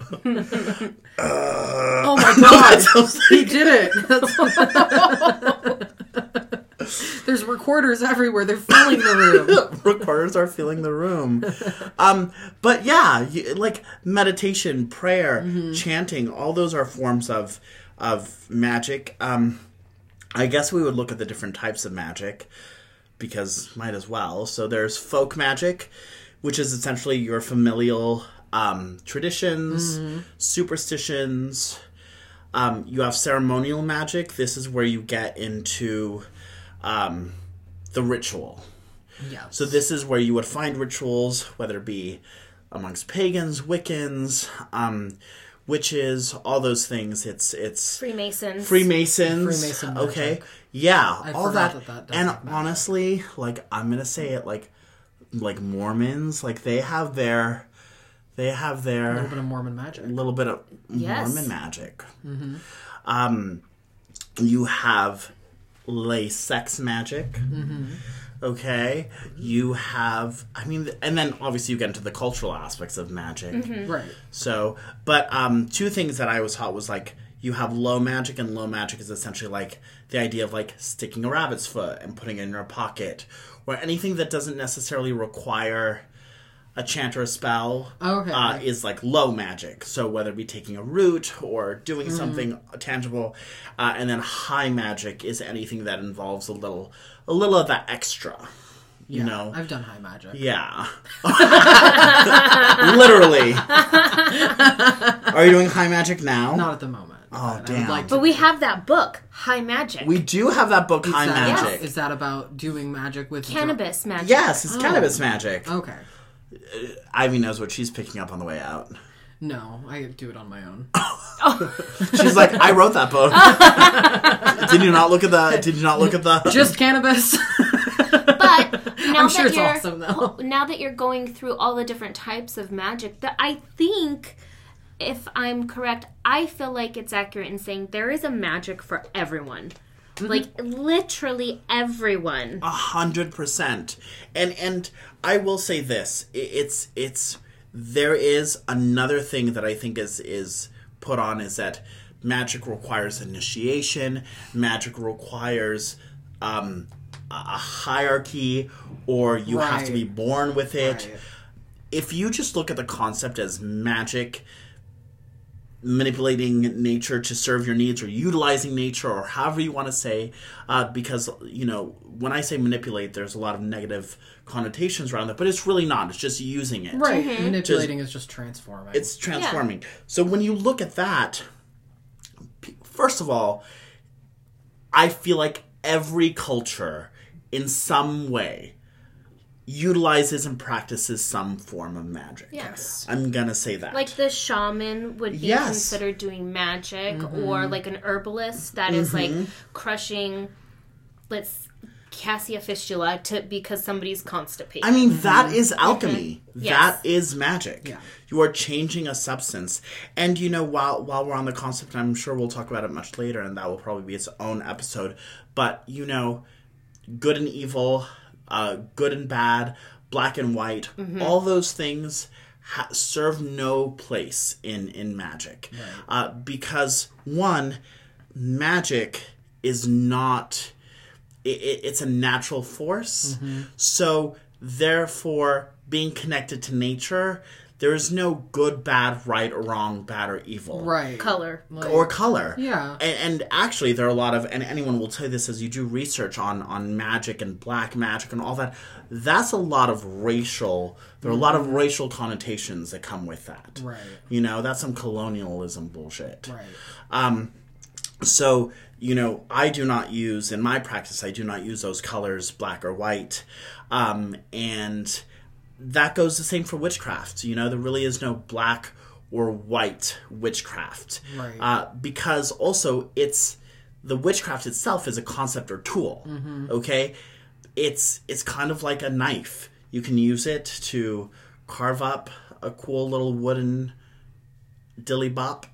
Uh, oh my god! He did it! There's recorders everywhere. They're filling the room. Recorders are filling the room. Um, but yeah, you, like meditation, prayer, mm-hmm. chanting, all those are forms of of magic. Um, I guess we would look at the different types of magic because might as well. So there's folk magic, which is essentially your familial um, traditions, mm-hmm. superstitions. Um, you have ceremonial magic. This is where you get into um, the ritual. Yes. So this is where you would find rituals, whether it be amongst pagans, Wiccans, um, witches, all those things. It's it's Freemasons. Freemasons. Freemason magic. Okay. Yeah, I all forgot that. that, that and doesn't matter. honestly, like I'm gonna say it, like like Mormons, like they have their they have their A little bit of Mormon magic. little bit of Yes. Mormon magic. Mm-hmm. Um, you have lay sex magic. Mm-hmm. Okay, you have, I mean, and then obviously you get into the cultural aspects of magic. Mm-hmm. Right. So, but um, two things that I was taught was like, you have low magic, and low magic is essentially like the idea of like sticking a rabbit's foot and putting it in your pocket, or anything that doesn't necessarily require a chant or a spell Okay. uh, is like low magic. So whether it be taking a root or doing Mm-hmm. something tangible, uh, and then high magic is anything that involves a little, a little of that extra. You Yeah, know, I've done high magic. yeah, literally. Are you doing high magic now? Not at the moment. Oh, but I would damn. like to. But we have that book, High Magic. We do have that book, Is High that- Magic. Is that about doing magic with Cannabis magic. Yes, it's Oh. cannabis magic. Okay. Ivy knows what she's picking up on the way out. No, I do it on my own. She's like, I wrote that book. Did you not look at the? Did you not look at the? Just cannabis. But now I'm sure that it's you're awesome though. now that you're going through all the different types of magic, that I think, if I'm correct, I feel like it's accurate in saying there is a magic for everyone. Mm-hmm. Like literally everyone. A hundred percent. And and I will say this: I- it's it's there is another thing that I think is is put on is that magic requires initiation. Magic requires um, a a hierarchy, or you have to Right. be born with it. Right. If you just look at the concept as magic manipulating nature to serve your needs, or utilizing nature, or however you want to say, uh, because, you know, when I say manipulate, there's a lot of negative connotations around that, but it's really not. It's just using it. Right. Manipulating is just transforming. It's transforming. So when you look at that, p- first of all, I feel like every culture in some way utilizes and practices some form of magic. Yes. I'm gonna say that. Like the shaman would be Yes. considered doing magic, Mm-hmm. or like an herbalist that is like crushing, let's cassia fistula to because somebody's constipated. I mean, that is alchemy. Yes. That is magic. Yeah. You are changing a substance. And, you know, while while we're on the concept, I'm sure we'll talk about it much later, and that will probably be its own episode. But, you know, good and evil, uh, good and bad, black and white, all those things ha- serve no place in, in magic. Uh, because, one, magic is not... It, it, it's a natural force. So, therefore, being connected to nature, there is no good, bad, right or wrong, bad or evil. right. color. Like, Or color. Yeah. And, and actually, there are a lot of, and anyone will tell you this as you do research on, on magic and black magic and all that, that's a lot of racial, there are a lot of racial connotations that come with that. Right. You know, that's some colonialism bullshit. Right. Um, so, you know, I do not use, in my practice, I do not use those colors, black or white. Um, and that goes the same for witchcraft. You know, there really is no black or white witchcraft. Right. Uh, because also it's the witchcraft itself is a concept or tool. Mm-hmm. Okay, it's it's kind of like a knife. You can use it to carve up a cool little wooden dilly bop.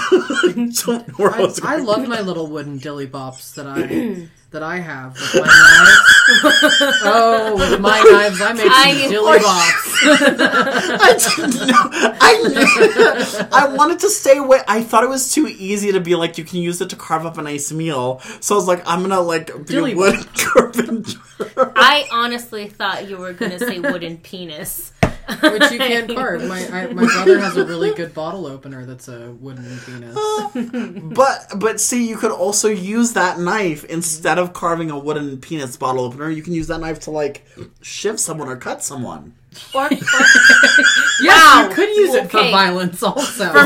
I, I love my little wooden dilly bops that I that I have with my knives. Oh, with my knives, I make some I- dilly bops. I didn't know. I I wanted to stay away. I thought it was too easy to be like, you can use it to carve up a nice meal. So I was like, I'm gonna like be Dilly a wood carpenter. I honestly thought you were going to say wooden penis. Which you can carve. My I, my brother has a really good bottle opener that's a wooden penis. But but see, you could also use that knife instead of carving a wooden penis bottle opener. You can use that knife to like shiv someone or cut someone. Or, or Yes, Wow. you could use it for Okay. violence also. for murder.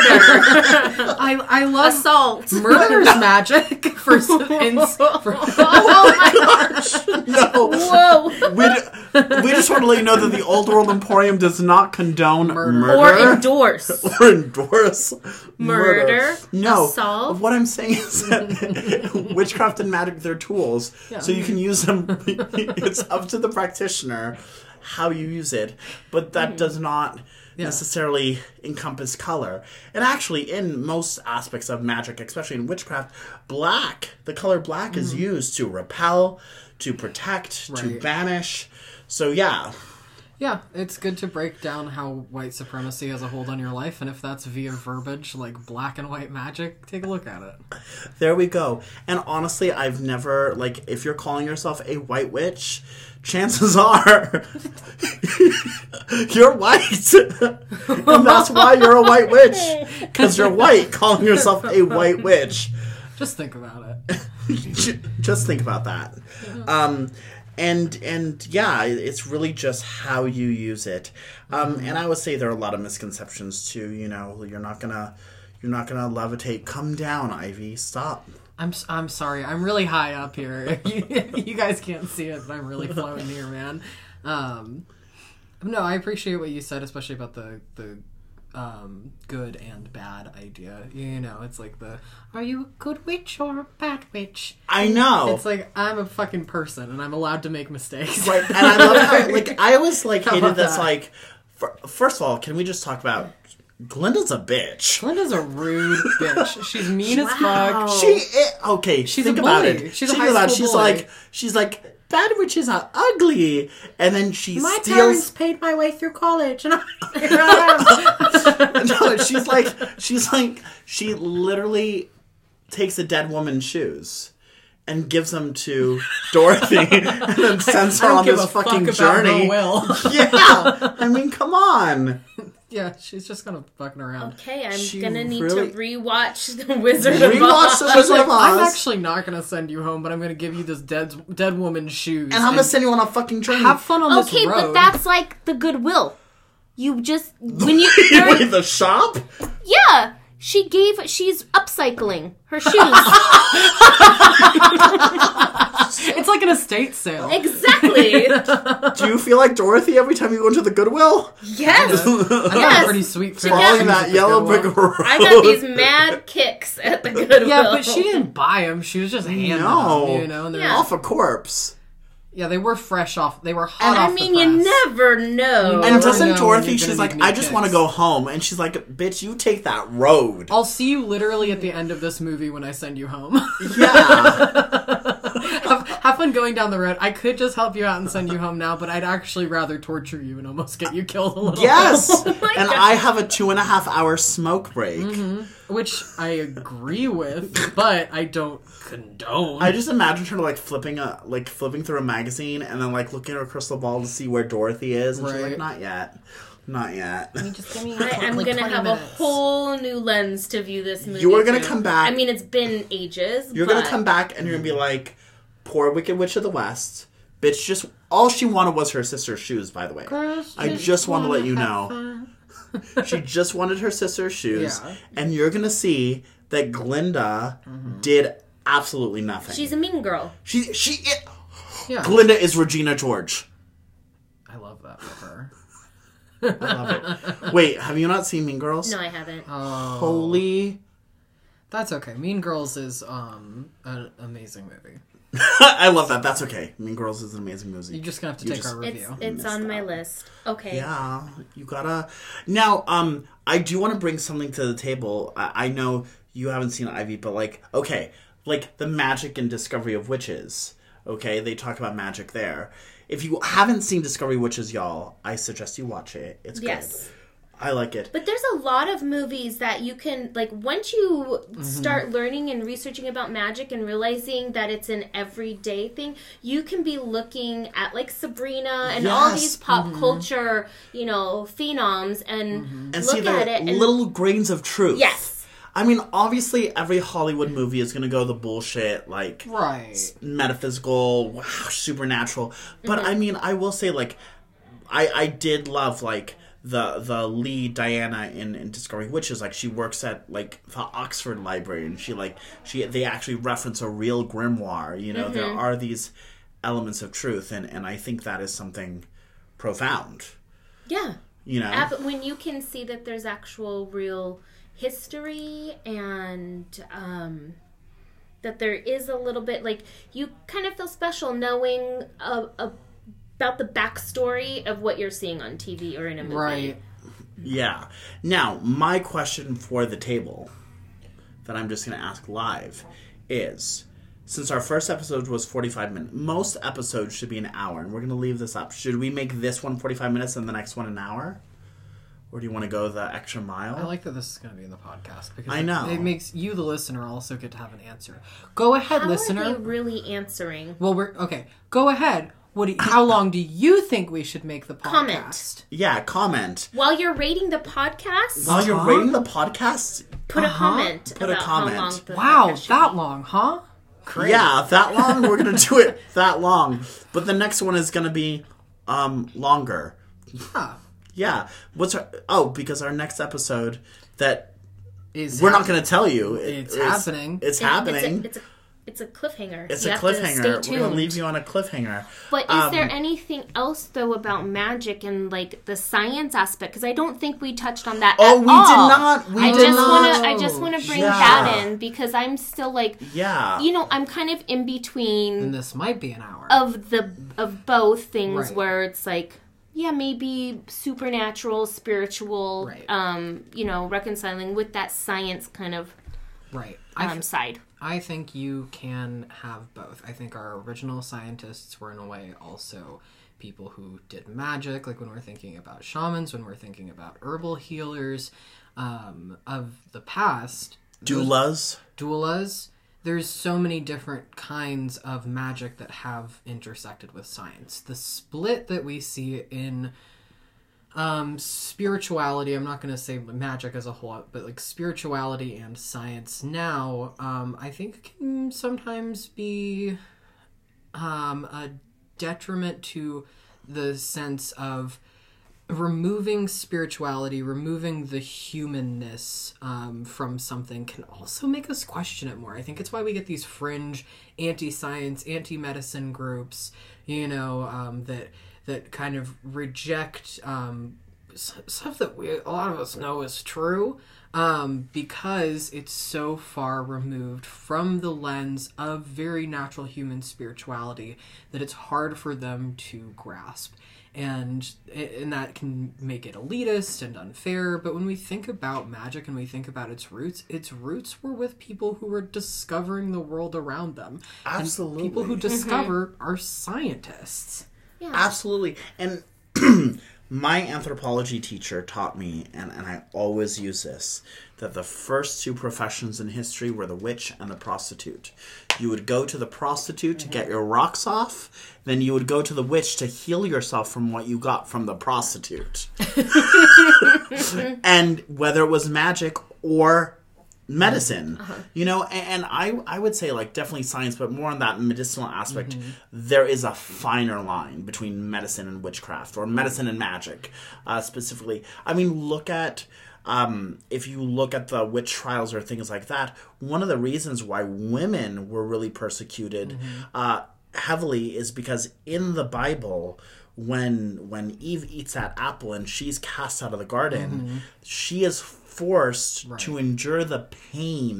I I love Assault. murder's magic for, s- in, for Oh my gosh. No, Whoa. we d- we just want to let you know that the Old World Emporium does not condone Murder. murder, Or endorse. or endorse Murder, No, assault. what I'm saying is that witchcraft and magic, they're tools, so you can use them. It's up to the practitioner how you use it, but that does not Yeah. necessarily encompass color. And actually, in most aspects of magic, especially in witchcraft, black, the color black is used to repel, to protect, to Right. banish. So yeah. Yeah, it's good to break down how white supremacy has a hold on your life, and if that's via verbiage like black and white magic, take a look at it. There we go. And honestly, I've never, like, if you're calling yourself a white witch, chances are you're white. And that's why you're a white witch. Because you're white, calling yourself a white witch. Just think about it. Just think about that. Um, and and yeah, it's really just how you use it. Um, and I would say there are a lot of misconceptions too. You know, you're not gonna you're not gonna levitate. Come down, Ivy. Stop. I'm s- I'm sorry. I'm really high up here. you, you guys can't see it, but I'm really floating here, man. Um, no, I appreciate what you said, especially about the the um, good and bad idea. You know, it's like the are you a good witch or a bad witch? I know. It's like I'm a fucking person and I'm allowed to make mistakes. Right, and I love how, like, I always, like, How hated about this, that? like, for, first of all, can we just talk about, Glinda's a bitch. Linda's a rude bitch. She's mean as Wow. fuck. She, it, okay, She's think a about bully. it. She's a Think high about it. school She's bully. like, she's like, bad witches are ugly, and then she My steals, parents paid my way through college, and I, here I am. no, she's like, she's like, she literally takes a dead woman's shoes and gives them to Dorothy, and then sends her I don't on give this a fuck fucking about journey. her will. Yeah, I mean, come on. Yeah, she's just kind of fucking around. Okay, I'm She gonna need really- to rewatch The Wizard of Rewatch Oz. The Wizard of I'm Oz, actually not gonna send you home, but I'm gonna give you this dead dead woman's shoes. and I'm gonna send you on a fucking journey. have fun on this Okay, road. but that's like the Goodwill. You just when you Wait, the shop? yeah, she gave she's upcycling her shoes. it's like an estate sale. exactly. Do you feel like Dorothy every time you go into the Goodwill? Yes. I got Yes. a pretty sweet pair of Following shoes that at the yellow Goodwill. brick road. I got these mad kicks at the Goodwill. Yeah, but she didn't buy them. She was just handing No. them. You know, and they're Yeah. Off a corpse. yeah, they were fresh off. They were hot And off I mean, the you press. never know. You And never doesn't know when Dorothy, you're she's gonna like, need new I just want to kicks. go home. And she's like, bitch, you take that road. I'll see you literally at the end of this movie when I send you home. Yeah. have, have fun going down the road. I could just help you out and send you home now, but I'd actually rather torture you and almost get you killed a little. Yes. Oh my And God. I have a two and a half hour smoke break. Which I agree with, but I don't condone. I just imagined her like flipping a like flipping through a magazine and then like looking at her crystal ball to see where Dorothy is, and she's like, Right. not yet, not yet. just give me I, I'm like gonna twenty have minutes. a whole new lens to view this movie. You are gonna through. come back- I mean, it's been ages. You're but gonna come back and you're gonna be like, poor Wicked Witch of the West, bitch. Just all she wanted was her sister's shoes. By the way, I just want to let you know. She just wanted her sister's shoes, Yeah. and you're gonna see that Glinda did absolutely nothing. She's a mean girl. she she it, Yeah, Glinda is Regina George. I love that for her. I love it. Wait, have you not seen Mean Girls? No, I haven't. Oh, Holy That's okay. Mean Girls is um an amazing movie. I love that. That's okay. Mean Girls is an amazing movie. You're just gonna have to You take just- our review. It's, it's on my list. Okay. Yeah, you gotta. Now, um, I do want to bring something to the table. I, I know you haven't seen Ivy, but like, okay, like the magic and Discovery of Witches. Okay, they talk about magic there. If you haven't seen Discovery of Witches, y'all, I suggest you watch it. It's good. Yes. I like it. But there's a lot of movies that you can, like, once you mm-hmm. start learning and researching about magic and realizing that it's an everyday thing, you can be looking at, like, Sabrina and yes. all these pop mm-hmm. culture, you know, phenoms and mm-hmm. And look see at the it. And, little grains of truth. yes. I mean, obviously, every Hollywood movie is going to go the bullshit, like, Right. metaphysical, wow, supernatural. But, Mm-hmm. I mean, I will say, like, I, I did love, like, the the lead Diana in, in Discovery Witches. Like, she works at, like, the Oxford Library, and she, like, she they actually reference a real grimoire, you know? Mm-hmm. There are these elements of truth, and, and I think that is something profound, Yeah. you know? Ab- when you can see that there's actual real history and um, that there is a little bit, like, you kind of feel special knowing uh, uh, about the backstory of what you're seeing on T V or in a movie. Right. Yeah. Now, my question for the table that I'm just going to ask live is, since our first episode was forty-five minutes, most episodes should be an hour, and we're going to leave this up. Should we make this one forty-five minutes and the next one an hour? Or do you want to go the extra mile? I like that this is going to be in the podcast because I it- know. it, makes you, the listener, also get to have an answer. Go ahead, How listener. are they really answering? Well, we're okay. Go ahead. What? Do you, how long do you think we should make the podcast? Comment. Yeah, comment. While you're rating the podcast, While you're Uh-huh. rating the podcast, put a Uh-huh. comment Put a about comment. how long the Wow, podcast should that be. long, huh? Great. yeah, that long, we're going to do it that long. But the next one is going to be um, longer. Yeah. Yeah. What's our... Oh, because our next episode that Is we're hap- not going to tell you. It- It's happening. It's It- happening. It's a, it's a, it's a cliffhanger. It's you a have to cliffhanger. stay We're tuned. going to leave you on a cliffhanger. But is Um, there anything else though about magic and like the science aspect? Because I don't think we touched on that. Oh, at we all. did not. We I did just not. wanna. I just want to bring Yeah. that in because I'm still like, Yeah. you know, I'm kind of in between And this might be an hour. of the of both things Right. where it's like, yeah, maybe supernatural, spiritual, Right. um, you know, reconciling with that science kind of right. I, um, th- side. I think you can have both. I think our original scientists were in a way also people who did magic, like when we're thinking about shamans, when we're thinking about herbal healers um, of the past. those- Doulas. doulas. There's so many different kinds of magic that have intersected with science. The split that we see in um, spirituality, I'm not going to say magic as a whole, but like spirituality and science now, um, I think can sometimes be um, a detriment to the sense of removing spirituality, removing the humanness um, from something can also make us question it more. I think it's why we get these fringe anti-science, anti-medicine groups, you know, um, that that kind of reject um, s- stuff that we a lot of us know is true, um, because it's so far removed from the lens of very natural human spirituality that it's hard for them to grasp. And and that can make it elitist and unfair. But when we think about magic and we think about its roots, its roots were with people who were discovering the world around them. Absolutely. And people who discover are scientists. Yeah. Absolutely. And my anthropology teacher taught me, and, and I always use this, that the first two professions in history were the witch and the prostitute. You would go to the prostitute to get your rocks off, then you would go to the witch to heal yourself from what you got from the prostitute. And whether it was magic or medicine, Uh-huh. you know, and, and I I would say like definitely science, but more on that medicinal aspect. There is a finer line between medicine and witchcraft, or medicine and magic, uh, specifically. I mean, look at um, if you look at the witch trials or things like that. One of the reasons why women were really persecuted uh, heavily is because in the Bible, when when Eve eats that apple and she's cast out of the garden, she is forced Right. to endure the pain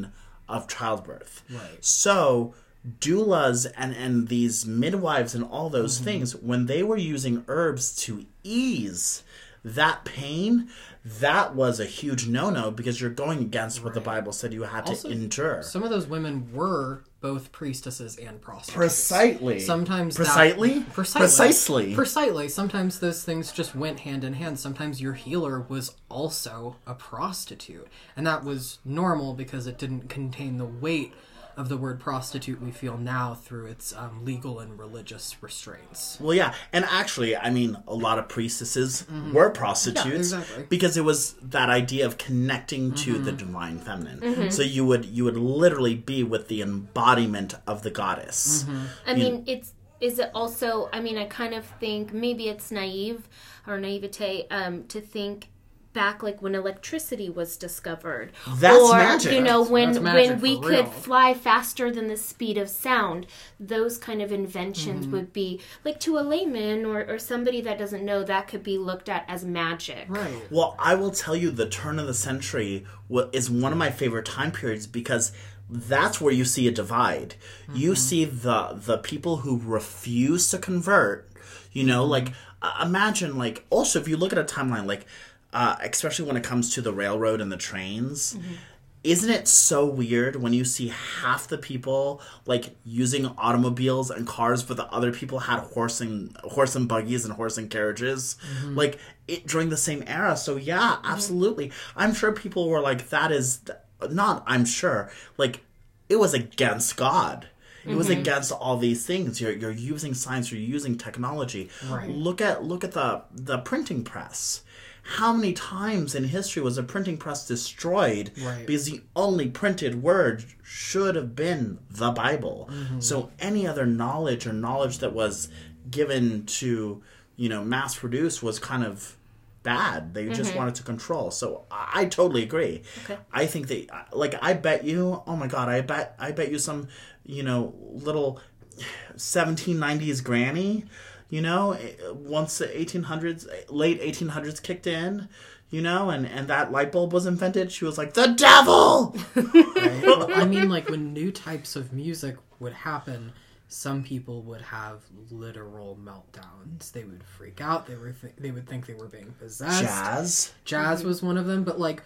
of childbirth. Right. So doulas and, and these midwives and all those mm-hmm. things, when they were using herbs to ease that pain, that was a huge no-no because you're going against what right. the Bible said you had also, to endure. Some of those women were both priestesses and prostitutes. Precisely. Sometimes Precisely? That, precisely. Precisely. Precisely. Sometimes those things just went hand in hand. Sometimes your healer was also a prostitute. And that was normal because it didn't contain the weight of the word prostitute we feel now through its um, legal and religious restraints. Well, yeah. And actually, I mean, a lot of priestesses mm-hmm. were prostitutes. Yeah, exactly. Because it was that idea of connecting to mm-hmm. the divine feminine. Mm-hmm. So you would you would literally be with the embodiment of the goddess. Mm-hmm. I you mean, know, it's is it also, I mean, I kind of think maybe it's naive or naivete um, to think back like when electricity was discovered. That's or, magic. you know, when That's magic when we for could real. fly faster than the speed of sound, those kind of inventions mm-hmm. would be, like to a layman or, or somebody that doesn't know, that could be looked at as magic. Right. Well, I will tell you the turn of the century is one of my favorite time periods because that's where you see a divide. Mm-hmm. You see the the people who refuse to convert, you know, mm-hmm. like uh, imagine like also if you look at a timeline like Uh, especially when it comes to the railroad and the trains, mm-hmm. isn't it so weird when you see half the people like using automobiles and cars, but the other people had horse and horse and buggies and horse and carriages, mm-hmm. like it during the same era? So yeah, absolutely. Mm-hmm. I'm sure people were like, "That is not." I'm sure, like it was against God. It mm-hmm. was against all these things. You're you're using science. You're using technology. Right. Look at look at the the printing press. How many times in history was a printing press destroyed right. because the only printed word should have been the Bible? Mm-hmm. So any other knowledge or knowledge that was given to, you know, mass produce was kind of bad. They just mm-hmm. wanted to control. So I, I totally agree. Okay. I think they, like, I bet you, oh my God, I bet, I bet you some, you know, little seventeen nineties granny, you know, once the eighteen hundreds, late eighteen hundreds kicked in, you know, and, and that light bulb was invented, she was like, the devil! Right? Well, I mean, like, when new types of music would happen, some people would have literal meltdowns. They would freak out. They were th- they would think they were being possessed. Jazz? Jazz was one of them, but, like,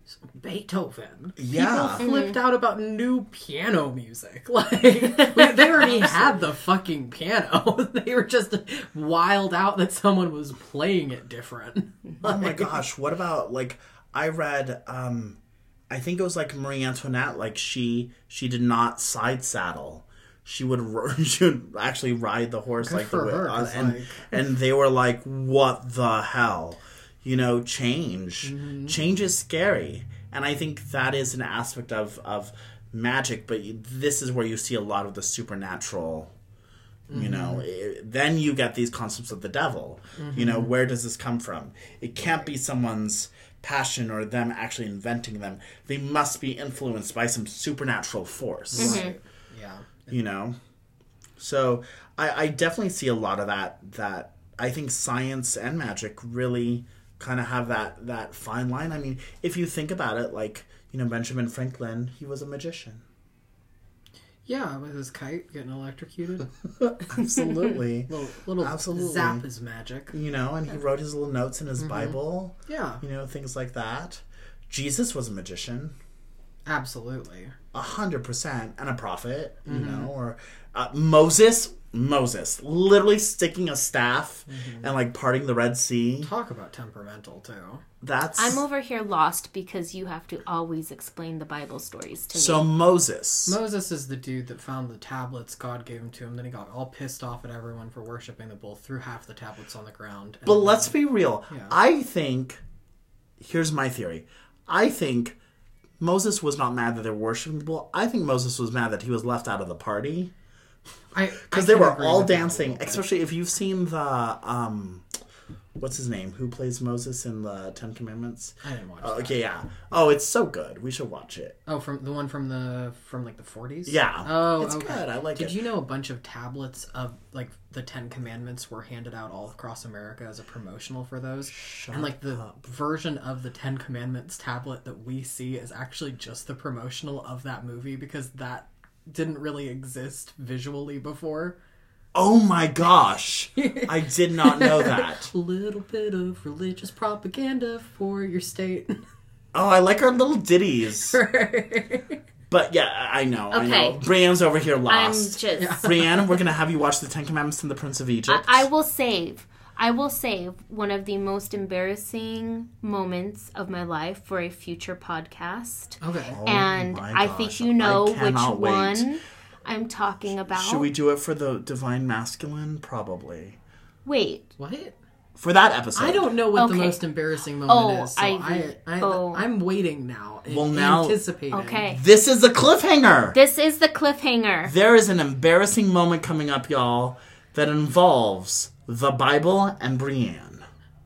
Beethoven. Yeah. People flipped mm-hmm. out about new piano music. Like, they already had the fucking piano. They were just wild out that someone was playing it different. Oh my gosh, what about, like, I read, um, I think it was, like, Marie Antoinette, like, she she did not side saddle. She would she would actually ride the horse Good like for the her, uh, and like... and they were like, what the hell? You know, change. Mm-hmm. Change is scary. And I think that is an aspect of, of magic, but this is where you see a lot of the supernatural, mm-hmm. you know. It, then you get these concepts of the devil. Mm-hmm. You know, where does this come from? It can't be someone's passion or them actually inventing them. They must be influenced by some supernatural force. Mm-hmm. Right. Yeah. You know? So I, I definitely see a lot of that, that I think science and magic really kind of have that, that fine line. I mean, if you think about it, like, you know, Benjamin Franklin, he was a magician. Yeah, with his kite getting electrocuted. Absolutely. little little Absolutely. Zap is magic. You know, and he wrote his little notes in his mm-hmm. Bible. Yeah. You know, things like that. Jesus was a magician. Absolutely. A hundred percent. And a prophet, you mm-hmm. know, or uh, Moses... Moses literally sticking a staff mm-hmm. and like parting the Red Sea. Talk about temperamental too. That's I'm over here lost because you have to always explain the Bible stories to so me. So Moses. Moses is the dude that found the tablets God gave him to him. Then he got all pissed off at everyone for worshiping the bull, threw half the tablets on the ground. But let's be real. Yeah. I think, here's my theory. I think Moses was not mad that they were worshiping the bull. I think Moses was mad that he was left out of the party. Because they were all dancing, especially if you've seen the um, what's his name? Who plays Moses in the Ten Commandments? I didn't watch. Oh, that. okay, yeah. Oh, it's so good. We should watch it. Oh, from the one from the from like the forties. Yeah. Oh, It's okay. good. I like Did it. you know a bunch of tablets of like the Ten Commandments were handed out all across America as a promotional for those? and like the version of the Ten Commandments tablet that we see is actually just the promotional of that movie because that didn't really exist visually before. Oh my gosh. I did not know that. A little bit of religious propaganda for your state. Oh, I like our little ditties. But yeah, I know. I Okay. know. Brienne's over here I'm lost. just. Brienne, we're going to have you watch the Ten Commandments and the Prince of Egypt. I, I will save. I will save one of the most embarrassing moments of my life for a future podcast. Okay. and Oh my I gosh, think you know I which cannot wait. one I'm talking about. Should we do it for the Divine Masculine? Probably. Wait. What? For that episode. I don't know what the Okay. most embarrassing moment Oh, is. So I- I, I, oh. I'm waiting now. Well, now- anticipating. Okay. This is a cliffhanger. This is the cliffhanger. There is an embarrassing moment coming up, y'all, that involves the Bible and Brienne.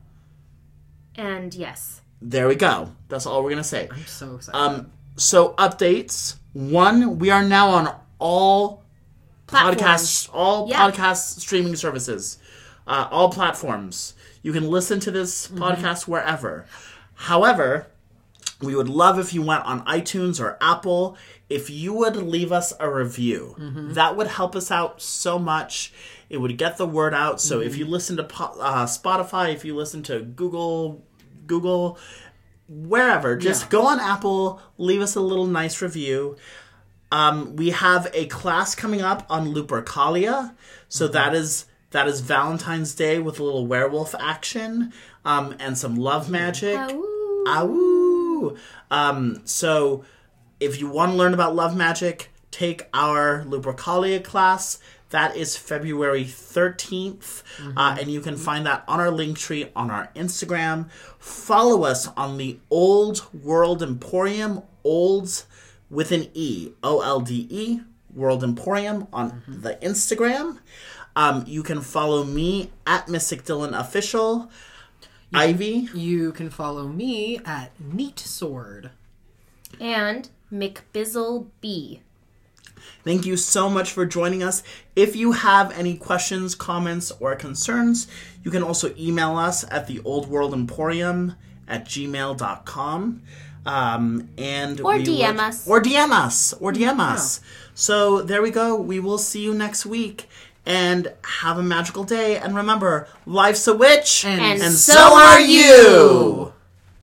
And yes. There we go. That's all we're going to say. I'm so excited. Um, so updates. One, we are now on all Platforms. podcasts, all Yeah. podcast streaming services, uh, all platforms. You can listen to this Mm-hmm. podcast wherever. However, we would love if you went on iTunes or Apple, if you would leave us a review. Mm-hmm. That would help us out so much. It would get the word out. So Mm-hmm. if you listen to po- uh, Spotify, if you listen to Google, Google, wherever, just Yeah. go on Apple, leave us a little nice review. Um, we have a class coming up on Lupercalia, so Mm-hmm. that is that is Valentine's Day with a little werewolf action um, and some love magic. Ow. Ow! Um, so if you want to learn about love magic, take our Lupercalia class. That is February thirteenth, uh, and you can find that on our link tree on our Instagram. Follow us on the Old World Emporium, Olds with an E, O L D E, World Emporium on the Instagram. Um, you can follow me at Mystic Dylan Official. Ivy. You can follow me at Neat Sword. And McBizzle B. Thank you so much for joining us. If you have any questions, comments, or concerns, you can also email us at the Old World Emporium at gmail dot com. Um, and Or we D M would- us. Or D M us. Or D M us. So there we go. We will see you next week. And have a magical day. And remember, life's a witch. And And and so so are are you.